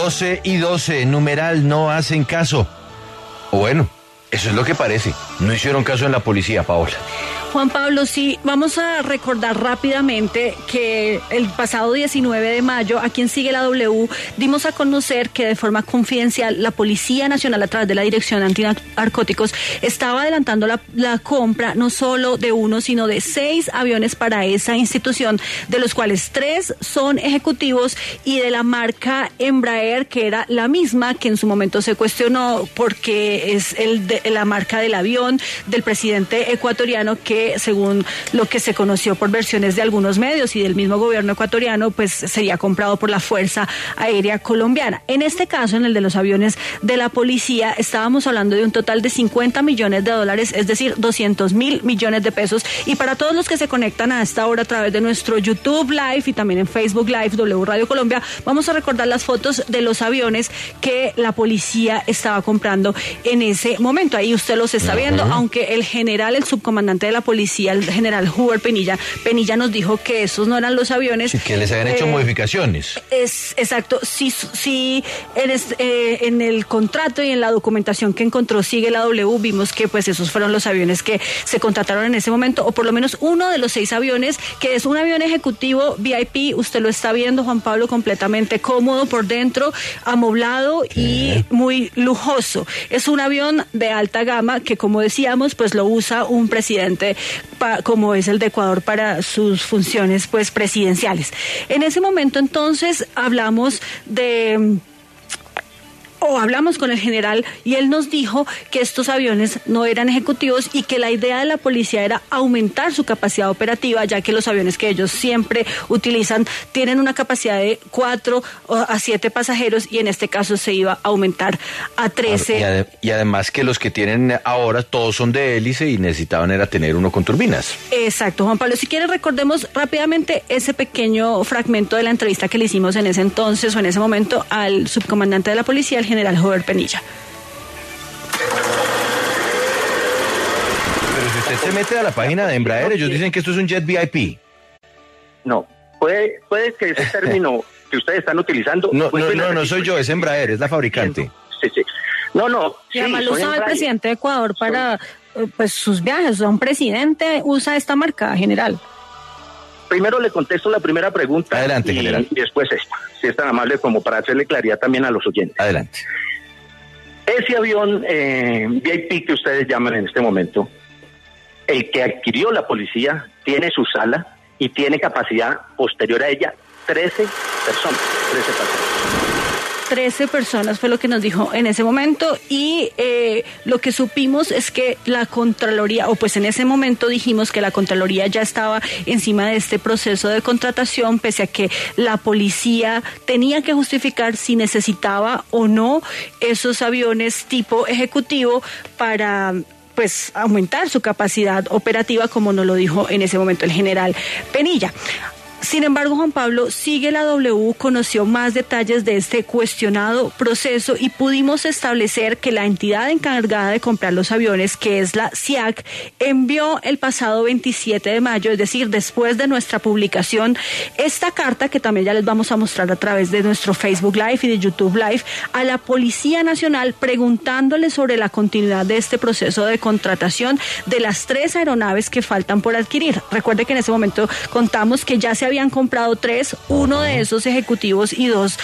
12:12, numeral no hacen caso. O bueno, eso es lo que parece. No hicieron caso en la policía, Paola. Juan Pablo, sí, vamos a recordar rápidamente que el pasado 19 de mayo, aquí en Sigue la W, dimos a conocer que de forma confidencial la Policía Nacional, a través de la Dirección Antinarcóticos, estaba adelantando la compra no solo de uno, sino de 6 aviones para esa institución, de los cuales 3 son ejecutivos y de la marca Embraer, que era la misma que en su momento se cuestionó porque es la marca del avión del presidente ecuatoriano, que según lo que se conoció por versiones de algunos medios y del mismo gobierno ecuatoriano, pues sería comprado por la Fuerza Aérea Colombiana. En este caso, en el de los aviones de la policía, estábamos hablando de un total de $50 millones, es decir, 200.000 millones de pesos. Y para todos los que se conectan a esta hora a través de nuestro YouTube Live y también en Facebook Live, W Radio Colombia, vamos a recordar las fotos de los aviones que la policía estaba comprando en ese momento. Ahí usted los está viendo, aunque el general, el subcomandante de la policía, el general Huber Penilla nos dijo que esos no eran los aviones. Sí, que les habían hecho modificaciones. Exacto. Sí, en el contrato y en la documentación que encontró Sigue la W, vimos que pues esos fueron los aviones que se contrataron en ese momento, o por lo menos uno de los 6 aviones, que es un avión ejecutivo VIP. Usted lo está viendo, Juan Pablo, completamente cómodo por dentro, amoblado y muy lujoso. Es un avión de alta gama que, como decíamos, pues lo usa un presidente como es el de Ecuador para sus funciones pues presidenciales. En ese momento entonces hablamos con el general y él nos dijo que estos aviones no eran ejecutivos y que la idea de la policía era aumentar su capacidad operativa, ya que los aviones que ellos siempre utilizan tienen una capacidad de 4 a 7 pasajeros y en este caso se iba a aumentar a 13. Y además que los que tienen ahora todos son de hélice y necesitaban era tener uno con turbinas. Exacto, Juan Pablo. Si quieres, recordemos rápidamente ese pequeño fragmento de la entrevista que le hicimos en ese entonces o en ese momento al subcomandante de la policía, el general Huber Penilla. Pero si usted se mete a la página de Embraer, ellos dicen que esto es un jet VIP. No, puede que ese término que ustedes están utilizando... No soy yo, es Embraer, es la fabricante. Sí. No. Y además lo usa el presidente de Ecuador para pues sus viajes. O sea, un presidente usa esta marca, general. Primero le contesto la primera pregunta. Adelante, general. Y después esta, si es tan amable como para hacerle claridad también a los oyentes. Adelante. Ese avión VIP que ustedes llaman en este momento, el que adquirió la policía, tiene su sala y tiene capacidad posterior a ella 13 personas, 13 pasajeros. 13 personas fue lo que nos dijo en ese momento y lo que supimos es que la Contraloría, o pues en ese momento dijimos que la Contraloría ya estaba encima de este proceso de contratación, pese a que la policía tenía que justificar si necesitaba o no esos aviones tipo ejecutivo para pues aumentar su capacidad operativa, como nos lo dijo en ese momento el general Penilla. Sin embargo, Juan Pablo, Sigue la W conoció más detalles de este cuestionado proceso y pudimos establecer que la entidad encargada de comprar los aviones, que es la SIAC, envió el pasado 27 de mayo, es decir, después de nuestra publicación, esta carta, que también ya les vamos a mostrar a través de nuestro Facebook Live y de YouTube Live, a la Policía Nacional preguntándole sobre la continuidad de este proceso de contratación de las 3 aeronaves que faltan por adquirir. Recuerde que en ese momento contamos que ya se habían comprado 3, uno de esos ejecutivos y 2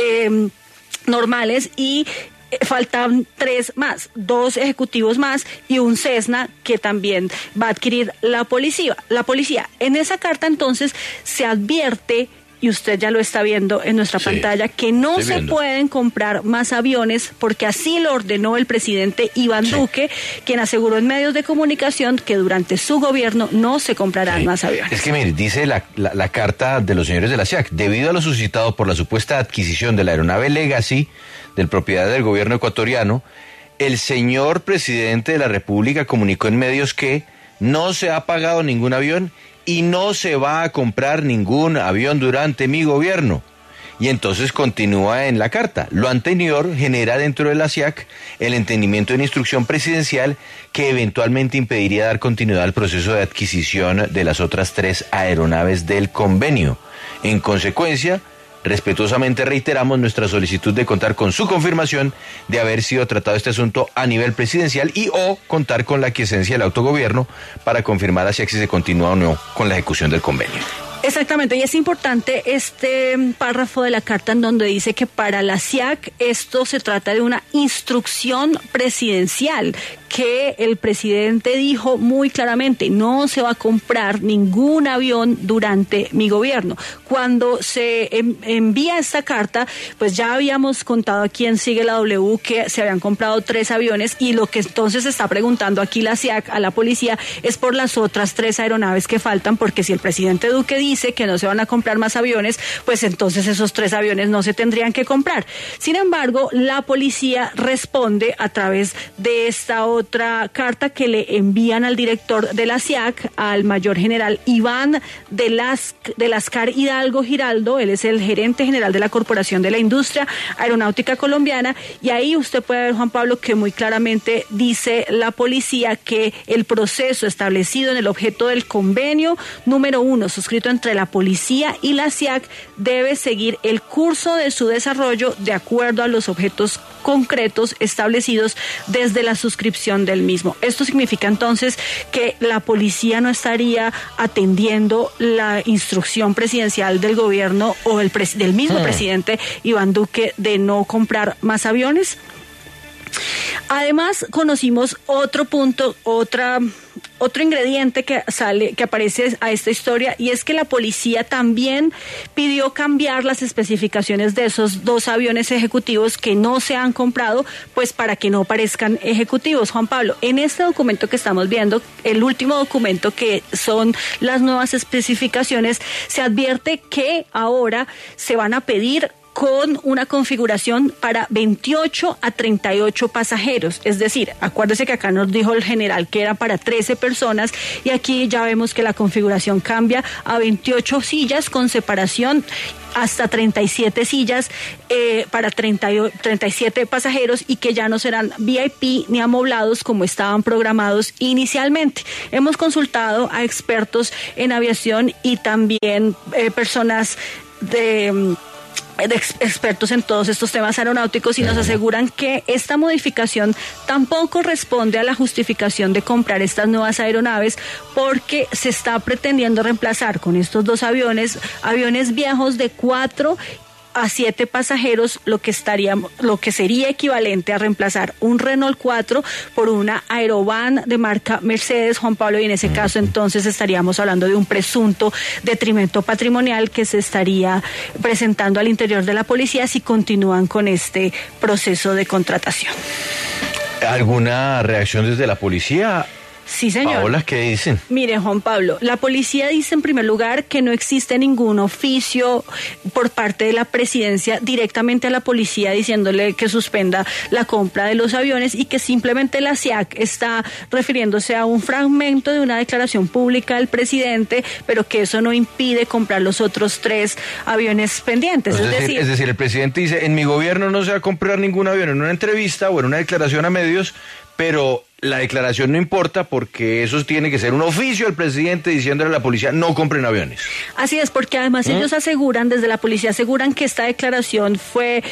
normales, y faltan 3 más, 2 ejecutivos más y un Cessna que también va a adquirir la policía. En esa carta entonces se advierte, y usted ya lo está viendo en nuestra pantalla, que no se pueden comprar más aviones porque así lo ordenó el presidente Iván Duque, quien aseguró en medios de comunicación que durante su gobierno no se comprarán más aviones. Es que mire, dice la carta de los señores de la SIAC, debido a lo suscitado por la supuesta adquisición de la aeronave Legacy, de propiedad del gobierno ecuatoriano, el señor presidente de la República comunicó en medios que no se ha pagado ningún avión y no se va a comprar ningún avión durante mi gobierno. Y entonces continúa en la carta. Lo anterior genera dentro de la SIAC el entendimiento de una instrucción presidencial que eventualmente impediría dar continuidad al proceso de adquisición de las otras 3 aeronaves del convenio. En consecuencia, Respetuosamente reiteramos nuestra solicitud de contar con su confirmación de haber sido tratado este asunto a nivel presidencial y o contar con la aquiescencia del autogobierno para confirmar si se continúa o no con la ejecución del convenio. Exactamente, y es importante este párrafo de la carta en donde dice que para la SIAC esto se trata de una instrucción presidencial, que el presidente dijo muy claramente, no se va a comprar ningún avión durante mi gobierno. Cuando se envía esta carta, pues ya habíamos contado aquí en Sigue la W que se habían comprado 3 aviones y lo que entonces se está preguntando aquí la SIAC a la policía es por las otras 3 aeronaves que faltan, porque si el presidente Duque dice que no se van a comprar más aviones, pues entonces esos 3 aviones no se tendrían que comprar. Sin embargo, la policía responde a través de esta otra carta que le envían al director de la SIAC, al mayor general Iván de Lascar Hidalgo Giraldo. Él es el gerente general de la Corporación de la Industria Aeronáutica Colombiana, y ahí usted puede ver, Juan Pablo, que muy claramente dice la policía que el proceso establecido en el objeto del convenio número 1, suscrito entre la policía y la SIAC, debe seguir el curso de su desarrollo de acuerdo a los objetos concretos establecidos desde la suscripción del mismo. Esto significa entonces que la policía no estaría atendiendo la instrucción presidencial del gobierno o del mismo presidente Iván Duque de no comprar más aviones. Además, conocimos otro punto, otro ingrediente que aparece a esta historia, y es que la policía también pidió cambiar las especificaciones de esos 2 aviones ejecutivos que no se han comprado, pues para que no parezcan ejecutivos. Juan Pablo, en este documento que estamos viendo, el último documento que son las nuevas especificaciones, se advierte que ahora se van a pedir con una configuración para 28 a 38 pasajeros. Es decir, acuérdese que acá nos dijo el general que era para 13 personas y aquí ya vemos que la configuración cambia a 28 sillas con separación hasta 37 sillas para 37 pasajeros, y que ya no serán VIP ni amoblados como estaban programados inicialmente. Hemos consultado a expertos en aviación y también personas expertos en todos estos temas aeronáuticos, y nos aseguran que esta modificación tampoco responde a la justificación de comprar estas nuevas aeronaves, porque se está pretendiendo reemplazar con estos 2 aviones viejos de 4 a 7 pasajeros, lo que sería equivalente a reemplazar un Renault 4 por una Aerovan de marca Mercedes, Juan Pablo, y en ese caso entonces estaríamos hablando de un presunto detrimento patrimonial que se estaría presentando al interior de la policía si continúan con este proceso de contratación. ¿Alguna reacción desde la policía? Sí, señor. Paola, ¿qué dicen? Mire, Juan Pablo, la policía dice en primer lugar que no existe ningún oficio por parte de la presidencia directamente a la policía diciéndole que suspenda la compra de los aviones, y que simplemente la SIAC está refiriéndose a un fragmento de una declaración pública del presidente, pero que eso no impide comprar los otros 3 aviones pendientes. Es decir, el presidente dice, en mi gobierno no se va a comprar ningún avión, en una entrevista o en una declaración a medios, pero la declaración no importa porque eso tiene que ser un oficio al presidente diciéndole a la policía no compren aviones. Así es, porque además ellos aseguran, desde la policía aseguran que esta declaración fue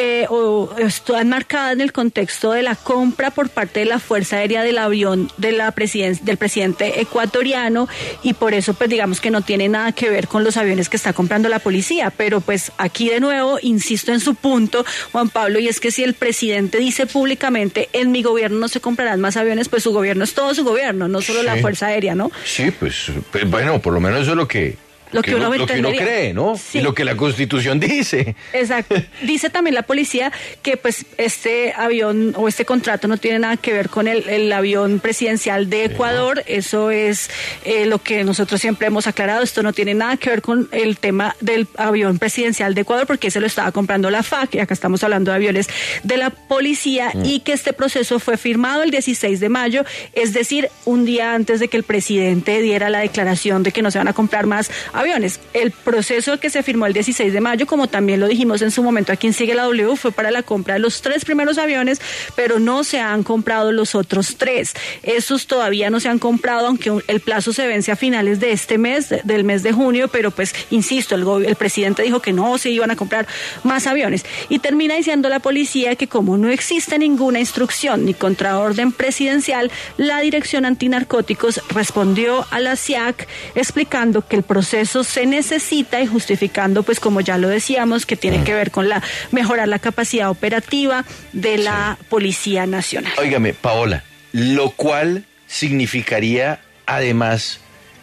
está enmarcada en el contexto de la compra por parte de la Fuerza Aérea del avión del presidente ecuatoriano, y por eso pues digamos que no tiene nada que ver con los aviones que está comprando la policía. Pero pues aquí de nuevo insisto en su punto, Juan Pablo, y es que si el presidente dice públicamente en mi gobierno no se comprarán más aviones, pues su gobierno es todo su gobierno, no solo la Fuerza Aérea, ¿no? Sí, pues bueno, por lo menos eso es lo que uno cree, ¿no? Sí. Y lo que la Constitución dice. Exacto. Dice también la policía que pues este avión o este contrato no tiene nada que ver con el avión presidencial de Ecuador. Eso es lo que nosotros siempre hemos aclarado. Esto no tiene nada que ver con el tema del avión presidencial de Ecuador, porque ese lo estaba comprando la FAC, y acá estamos hablando de aviones de la policía, y que este proceso fue firmado el 16 de mayo, es decir, un día antes de que el presidente diera la declaración de que no se van a comprar más aviones. aviones. El proceso que se firmó el 16 de mayo, como también lo dijimos en su momento aquí en Sigue la W, fue para la compra de los 3 primeros aviones, pero no se han comprado los otros 3. Esos todavía no se han comprado, aunque el plazo se vence a finales de este mes, del mes de junio, pero pues, insisto, el presidente dijo que no se iban a comprar más aviones. Y termina diciendo la policía que como no existe ninguna instrucción ni contraorden presidencial, la Dirección Antinarcóticos respondió a la SIAC explicando que el proceso se necesita y justificando, pues como ya lo decíamos, que tiene que ver con mejorar la capacidad operativa de la Policía Nacional. Óigame, Paola, lo cual significaría además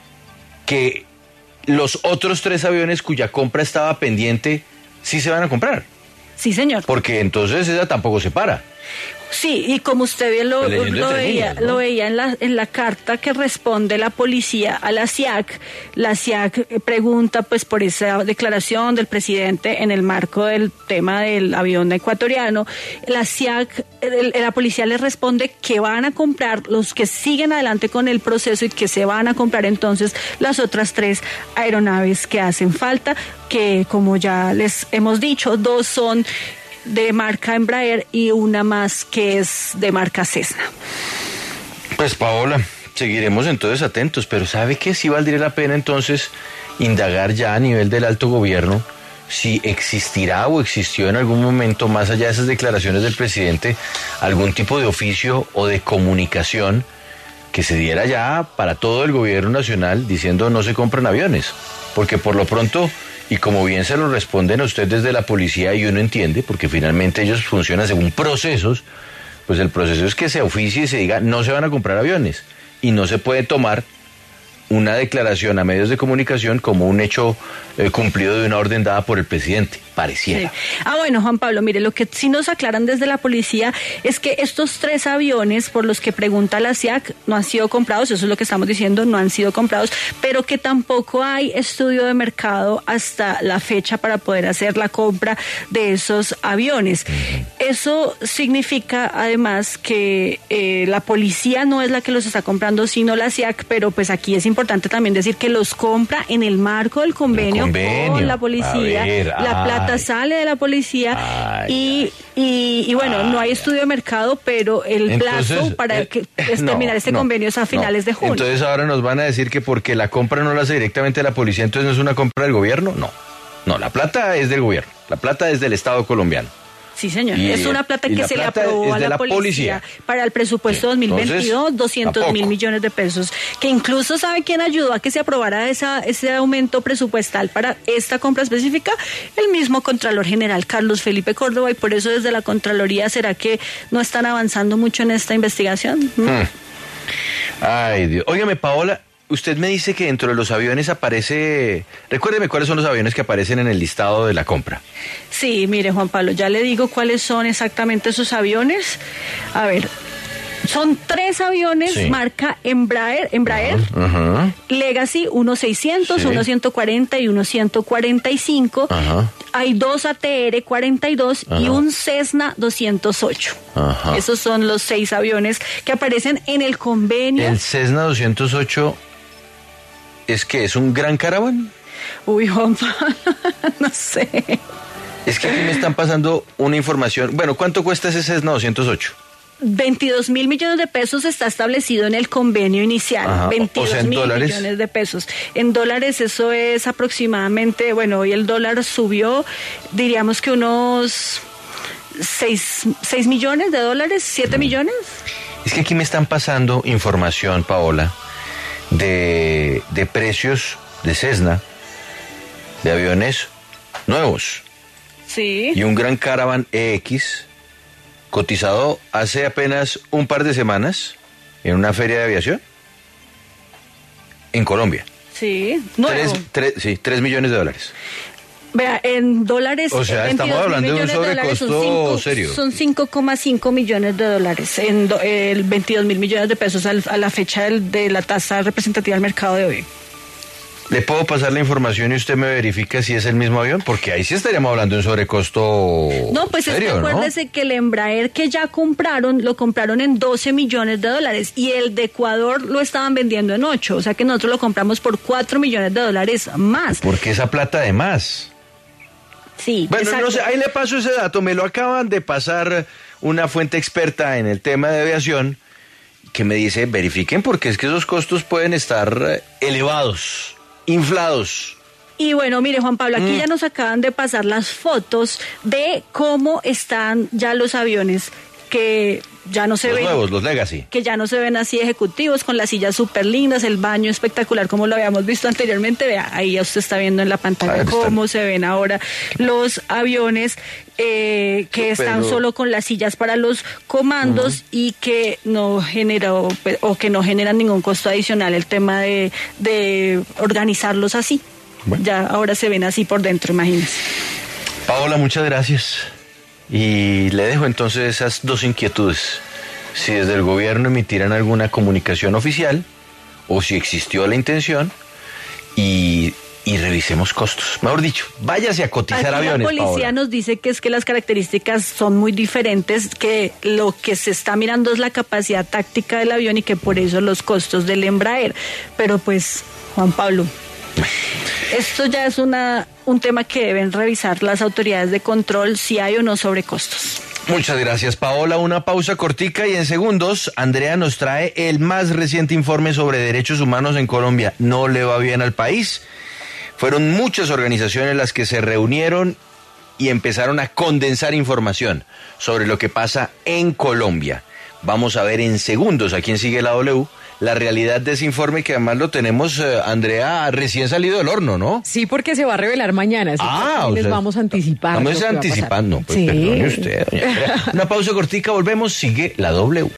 que los otros 3 aviones cuya compra estaba pendiente sí se van a comprar. Sí, señor. Porque entonces esa tampoco se para. Sí, y como usted bien lo veía en la carta que responde la policía a la SIAC pregunta pues por esa declaración del presidente en el marco del tema del avión ecuatoriano. La SIAC, la policía le responde que van a comprar los que siguen adelante con el proceso y que se van a comprar entonces las otras 3 aeronaves que hacen falta, que como ya les hemos dicho, 2 son de marca Embraer y una más que es de marca Cessna. Pues Paola, seguiremos entonces atentos, pero ¿sabe qué? Sí valdría la pena entonces indagar ya a nivel del alto gobierno si existirá o existió en algún momento, más allá de esas declaraciones del presidente, algún tipo de oficio o de comunicación que se diera ya para todo el gobierno nacional diciendo no se compran aviones, porque por lo pronto, y como bien se lo responden a usted desde la policía y uno entiende, porque finalmente ellos funcionan según procesos, pues el proceso es que se oficie y se diga no se van a comprar aviones y no se puede tomar una declaración a medios de comunicación como un hecho cumplido de una orden dada por el presidente, pareciera. Sí. Bueno, Juan Pablo, mire, lo que sí nos aclaran desde la policía es que estos 3 aviones por los que pregunta la SIAC no han sido comprados, eso es lo que estamos diciendo, no han sido comprados, pero que tampoco hay estudio de mercado hasta la fecha para poder hacer la compra de esos aviones. Eso significa además que la policía no es la que los está comprando, sino la SIAC, pero pues aquí es importante también decir que los compra en el marco del convenio con la policía. La plata sale de la policía y bueno, no hay estudio de mercado, pero el plazo para terminar este convenio es a finales de junio. Entonces ahora nos van a decir que porque la compra no la hace directamente la policía, entonces no es una compra del gobierno. No, la plata es del gobierno, la plata es del Estado colombiano. Sí, señor. Es una plata que se le aprobó a la policía para el presupuesto 2022, 200.000 millones de pesos, que incluso ¿sabe quién ayudó a que se aprobara ese aumento presupuestal para esta compra específica? El mismo Contralor General Carlos Felipe Córdoba, y por eso desde la Contraloría, ¿será que no están avanzando mucho en esta investigación? Ay, Dios. Óigame, Paola, usted me dice que dentro de los aviones aparece... Recuérdeme cuáles son los aviones que aparecen en el listado de la compra. Sí, mire, Juan Pablo, ya le digo cuáles son exactamente esos aviones. A ver, son 3 aviones marca Embraer, Legacy, uno 600, uno 140 y uno 145. Hay 2 ATR 42 y un Cessna 208. Esos son los 6 aviones que aparecen en el convenio. El Cessna 208... ¿Es que es un Gran Caravan? Uy, Juan Pablo, no sé. Es que aquí me están pasando una información. Bueno, ¿cuánto cuesta ese Cessna 208? 22.000 millones de pesos está establecido en el convenio inicial. 22.000 millones de pesos. En dólares eso es aproximadamente, bueno, hoy el dólar subió, diríamos que unos 6 millones de dólares, 7 millones. Es que aquí me están pasando información, Paola, de precios de Cessna, de aviones nuevos. Sí. Y un Gran Caravan EX, cotizado hace apenas un par de semanas en una feria de aviación en Colombia. Sí, nuevo. 3 millones de dólares. Vea, en dólares... O sea, estamos hablando de un sobrecosto serio. Son 5,5 millones de dólares, en 22.000 millones de pesos a la fecha de la tasa representativa del mercado de hoy. ¿Le puedo pasar la información y usted me verifica si es el mismo avión? Porque ahí sí estaríamos hablando de un sobrecosto. No, pues serio, es que acuérdese, ¿no?, que el Embraer que ya compraron, lo compraron en $12 millones y el de Ecuador lo estaban vendiendo en 8, o sea que nosotros lo compramos por $4 millones más. ¿Por qué esa plata de más? Sí, bueno, exacto. No sé, ahí le paso ese dato, me lo acaban de pasar una fuente experta en el tema de aviación que me dice, verifiquen porque es que esos costos pueden estar elevados, inflados. Y bueno, mire, Juan Pablo, aquí ya nos acaban de pasar las fotos de cómo están ya los aviones que ya no se ven. Los nuevos, los Legacy. Que ya no se ven así ejecutivos, con las sillas súper lindas, el baño espectacular como lo habíamos visto anteriormente. Vea, ahí ya usted está viendo en la pantalla cómo se ven ahora los aviones que están solo con las sillas para los comandos y que no generó o que no generan ningún costo adicional el tema de organizarlos así. Bueno. Ya ahora se ven así por dentro, imagínese. Paola, muchas gracias. Y le dejo entonces esas dos inquietudes. Si desde el gobierno emitirán alguna comunicación oficial o si existió la intención y revisemos costos. Mejor dicho, váyase a cotizar aviones, la policía Paola nos dice que es que las características son muy diferentes, que lo que se está mirando es la capacidad táctica del avión y que por eso los costos del Embraer. Pero pues, Juan Pablo, esto ya es un tema que deben revisar las autoridades de control si hay o no sobrecostos. Muchas gracias, Paola. Una pausa cortica y en segundos Andrea nos trae el más reciente informe sobre derechos humanos en Colombia. ¿No le va bien al país? Fueron muchas organizaciones las que se reunieron y empezaron a condensar información sobre lo que pasa en Colombia. Vamos a ver en segundos a quién sigue la W la realidad de ese informe que además lo tenemos, Andrea, recién salido del horno, ¿no? Sí, porque se va a revelar mañana, así que les vamos a anticipar. Vamos anticipando, pues sí. Perdone usted, doña Andrea. Una pausa cortica, volvemos, sigue la W.